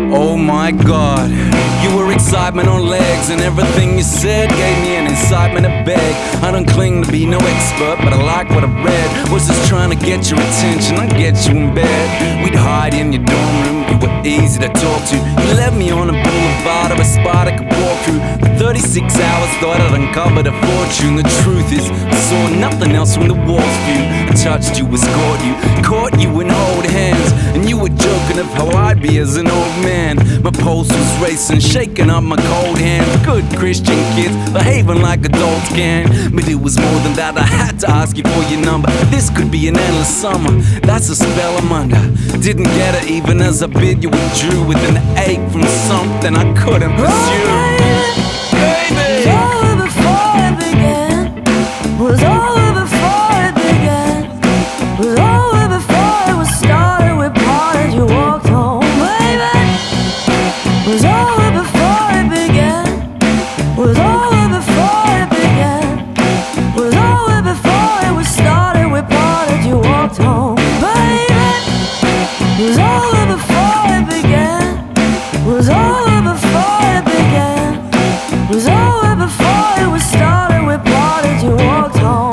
Oh my God, you were excitement on legs, and everything you said gave me an incitement to beg. I don't claim to be no expert, but I like what I read. Was just trying to get your attention, I'd get you in bed. We'd hide in your dorm room, you were easy to talk to. You led me on a boulevard or a spot I could walk through. For 36 hours thought I'd uncovered a fortune. The truth is, I saw nothing else from the wall's view. I touched you, escorted you, caught you in old hands, and you were joking of how I'd be as an old man. My pulse was racing, shaking up my cold hands. Good Christian kids, behaving like adults can. But it was more than that, I had to ask you for your number. This could be an endless summer, that's a spell I'm under. Didn't get it even as I bid you withdrew, with an ache from something I couldn't pursue. Baby, over before it began. Was over before it began. Was over before it was started. We parted, you walked home, baby. Was over before it began. Was over before it began. Was over before it was started. We parted, you walked home, baby. Was over before it began. Was over before it began. Was over before it was started. We parted, you walked home.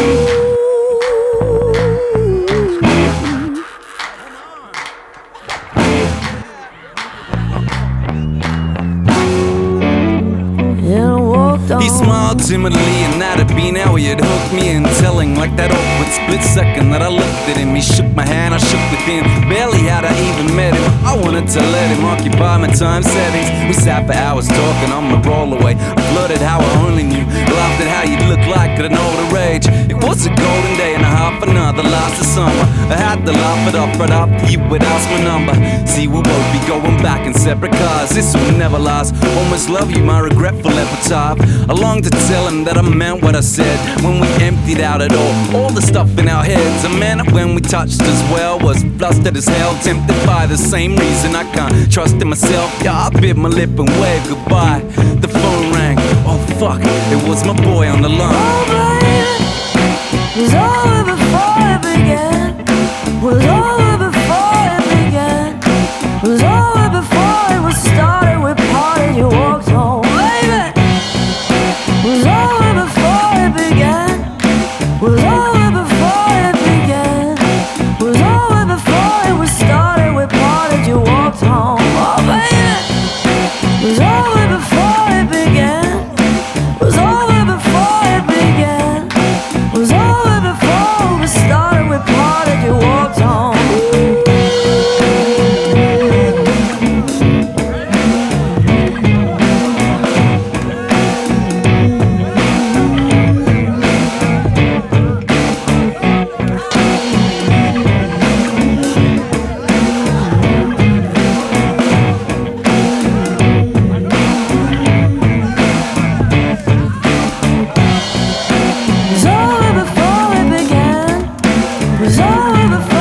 Yeah, I walked on. he smiled timidly, and that'd been how he had hooked me in, telling like that awkward split second that I looked at him. He shook my hand, I shook within. Barely had I even met him, I wanted to let him occupy my time settings. We sat for hours talking on the rollaway. I flirted how I only knew, laughed at how you'd look like at an older age. It was a golden day and a half, another last of summer. I had to laugh it off right after you would ask my number. See, we'll both be going back in separate cars. This will never last. Almost love you, my regretful epitaph. I longed to tell him that I meant what I said when we emptied out it all the stuff in our heads. I meant it when we touched as well. Was flustered as hell, tempted by the same reason I can't trust in myself. Yeah, I bit my lip and waved goodbye. The phone rang. Oh fuck, it was my boy on the line. Oh, baby, was over before it began. Was over before it began. Was over before it was started. We parted, you walked home, baby. Was over before it began. Was over before it began. Was over before it was started. We parted, you walked home, oh baby. Was over before it began. Was over before it began. Was over before we started. We parted, you walked home. Was over before it began. Was over before